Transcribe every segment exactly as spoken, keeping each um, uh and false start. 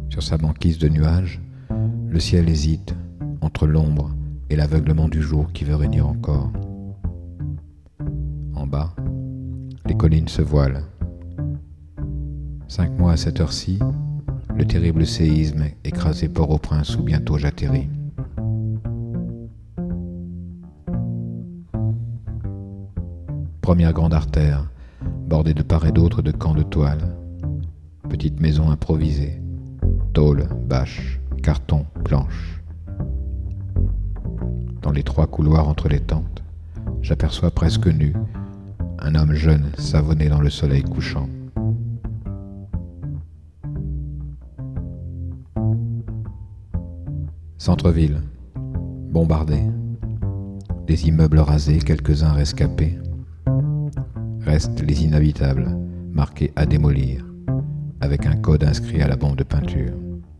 Sur sa banquise de nuages, le ciel hésite entre l'ombre et l'aveuglement du jour qui veut régner encore. En bas, les collines se voilent. Cinq mois à cette heure-ci, le terrible séisme écrasé Port-au-Prince où bientôt j'atterris. Première grande artère, bordée de part et d'autre de camps de toile. Petite maison improvisée, tôle, bâche, carton, planche. Dans les trois couloirs entre les tentes, j'aperçois presque nu un homme jeune savonné dans le soleil couchant. Centre-ville, bombardé, des immeubles rasés, quelques-uns rescapés. Restent les inhabitables, marqués à démolir, avec un code inscrit à la bombe de peinture.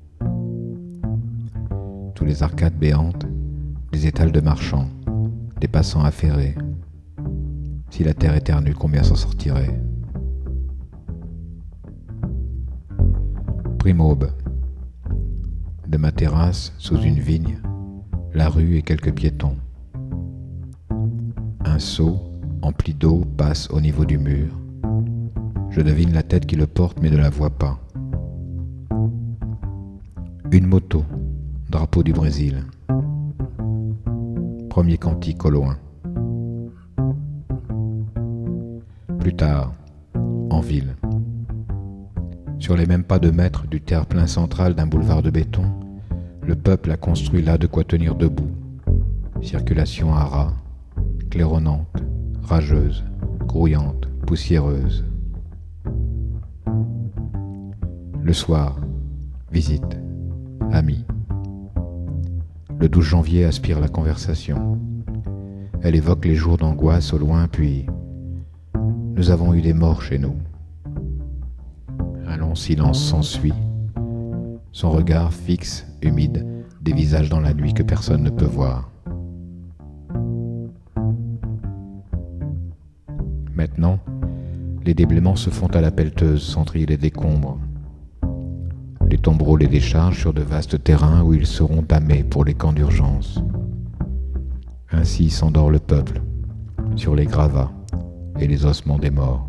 Tous les arcades béantes, des étals de marchands, des passants affairés. Si la terre éternue, combien s'en sortirait? Prime-aube. De ma terrasse, sous une vigne, la rue et quelques piétons. Un seau empli d'eau passe au niveau du mur. Je devine la tête qui le porte mais ne la vois pas. Une moto, drapeau du Brésil. Premier cantique au loin. Plus tard, en ville. Sur les mêmes pas de mètres du terre-plein central d'un boulevard de béton, le peuple a construit là de quoi tenir debout. Circulation à ras, claironnante, rageuse, grouillante, poussiéreuse. Le soir, visite, amis. Le douze janvier aspire la conversation. Elle évoque les jours d'angoisse au loin, puis « Nous avons eu des morts chez nous ». Un long silence s'ensuit. Son regard fixe, humide, des visages dans la nuit que personne ne peut voir. Maintenant, les déblaiements se font à la pelleteuse sans trier les décombres. Les tombereaux les déchargent sur de vastes terrains où ils seront damés pour les camps d'urgence. Ainsi s'endort le peuple, sur les gravats et les ossements des morts.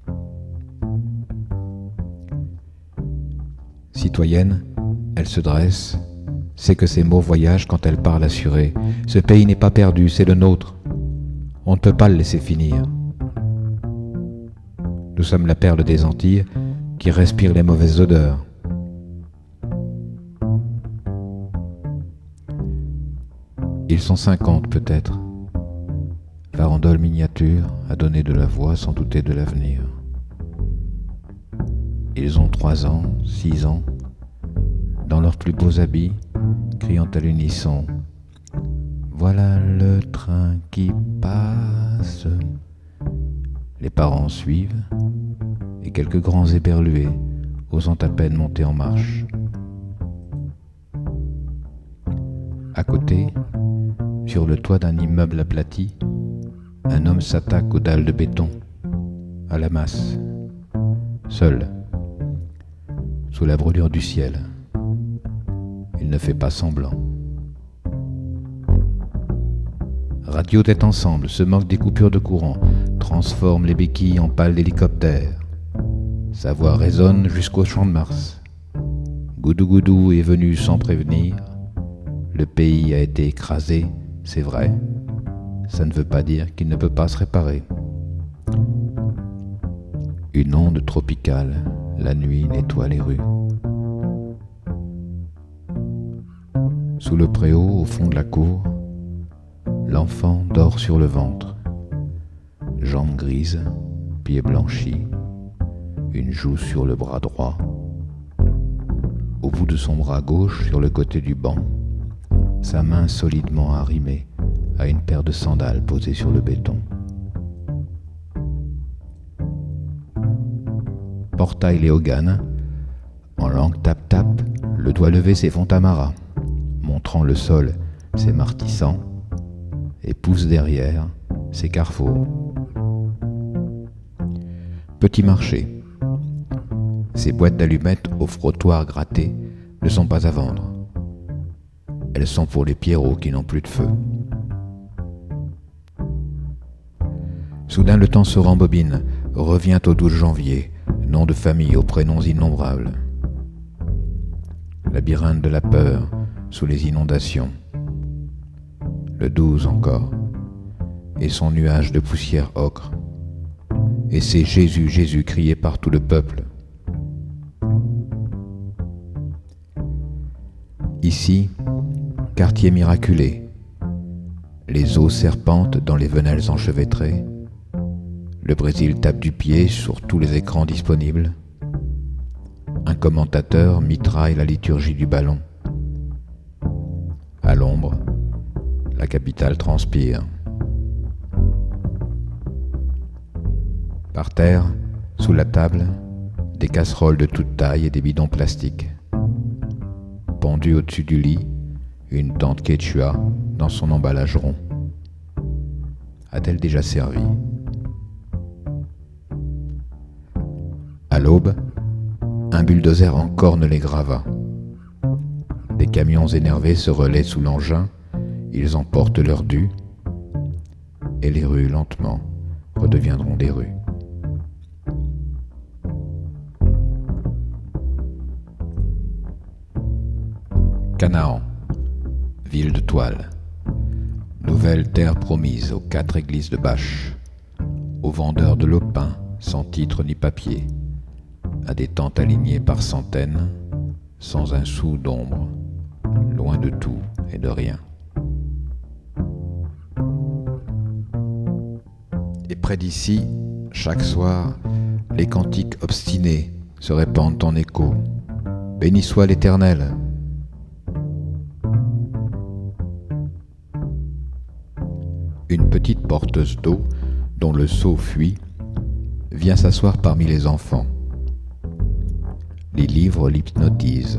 Citoyenne, elle se dresse, sait que ses mots voyagent quand elle parle assurée. Ce pays n'est pas perdu, c'est le nôtre. On ne peut pas le laisser finir. Nous sommes la perle des Antilles qui respire les mauvaises odeurs. Ils sont cinquante peut-être. Farandole miniature a donné de la voix sans douter de l'avenir. Ils ont trois ans, six ans, dans leurs plus beaux habits, criant à l'unisson « Voilà le train qui passe ». Les parents suivent, et quelques grands éberlués, osant à peine monter en marche. À côté, sur le toit d'un immeuble aplati, un homme s'attaque aux dalles de béton, à la masse, seul, sous la brûlure du ciel. Il ne fait pas semblant. Radio tête ensemble, se moque des coupures de courant, transforme les béquilles en pales d'hélicoptère. Sa voix résonne jusqu'au champ de Mars. Goudou Goudou est venu sans prévenir. Le pays a été écrasé, c'est vrai. Ça ne veut pas dire qu'il ne peut pas se réparer. Une onde tropicale, la nuit nettoie les rues. Sous le préau, au fond de la cour, l'enfant dort sur le ventre. Jambes grises, pieds blanchis, une joue sur le bras droit. Au bout de son bras gauche, sur le côté du banc, sa main solidement arrimée à une paire de sandales posées sur le béton. Portail Léogane, en langue tap-tap, le doigt levé c'est Fontamara, montrant le sol c'est Martissant, et pouce derrière c'est Carrefour. Petit marché, ces boîtes d'allumettes au frottoir gratté ne sont pas à vendre. Elles sont pour les pierrots qui n'ont plus de feu. Soudain le temps se rembobine, revient au douze janvier, nom de famille aux prénoms innombrables. Labyrinthe de la peur sous les inondations. Le douze encore, et son nuage de poussière ocre. Et c'est Jésus, Jésus crié par tout le peuple. Ici, quartier miraculé, les eaux serpentent dans les venelles enchevêtrées, le Brésil tape du pied sur tous les écrans disponibles, un commentateur mitraille la liturgie du ballon. À l'ombre, la capitale transpire. Par terre, sous la table, des casseroles de toute taille et des bidons plastiques. Pendue au-dessus du lit, une tante quechua dans son emballage rond. A-t-elle déjà servi? À l'aube, un bulldozer encorne les gravats. Des camions énervés se relaient sous l'engin, ils emportent leur dû, et les rues, lentement, redeviendront des rues. Canaan, ville de toile, nouvelle terre promise aux quatre églises de bâches, aux vendeurs de lopins sans titre ni papier, à des tentes alignées par centaines, sans un sou d'ombre, loin de tout et de rien. Et près d'ici, chaque soir, les cantiques obstinés se répandent en écho. Béni soit l'Éternel. Une petite porteuse d'eau, dont le seau fuit, vient s'asseoir parmi les enfants. Les livres l'hypnotisent.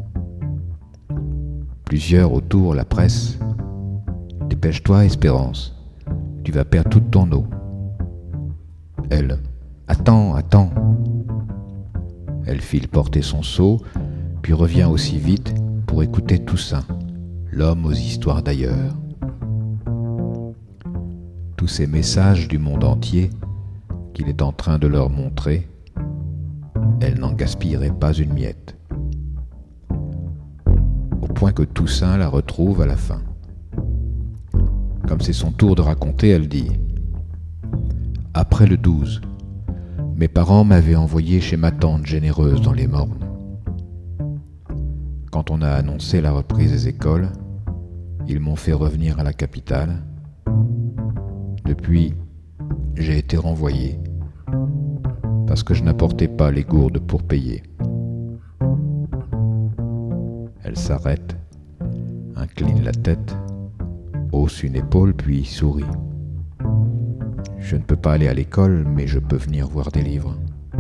Plusieurs autour la pressent. Dépêche-toi, Espérance, tu vas perdre toute ton eau. Elle, attends, attends. Elle file porter son seau, puis revient aussi vite pour écouter Toussaint, l'homme aux histoires d'ailleurs. Tous ces messages du monde entier qu'il est en train de leur montrer, elle n'en gaspillerait pas une miette. Au point que Toussaint la retrouve à la fin. Comme c'est son tour de raconter, elle dit « Après le douze, mes parents m'avaient envoyé chez ma tante généreuse dans les Mornes. Quand on a annoncé la reprise des écoles, ils m'ont fait revenir à la capitale. Depuis, j'ai été renvoyé parce que je n'apportais pas les gourdes pour payer. » Elle s'arrête, incline la tête, hausse une épaule puis sourit. « Je ne peux pas aller à l'école, mais je peux venir voir des livres. »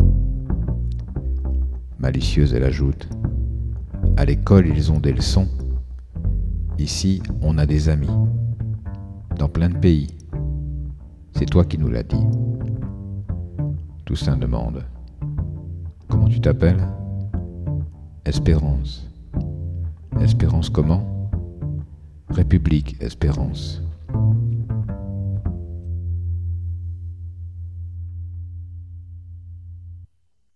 Malicieuse, elle ajoute « À l'école, ils ont des leçons. Ici, on a des amis. Dans plein de pays. C'est toi qui nous l'as dit. » Toussaint demande « Comment tu t'appelles ?»« Espérance. »« Espérance comment ?»« République Espérance. »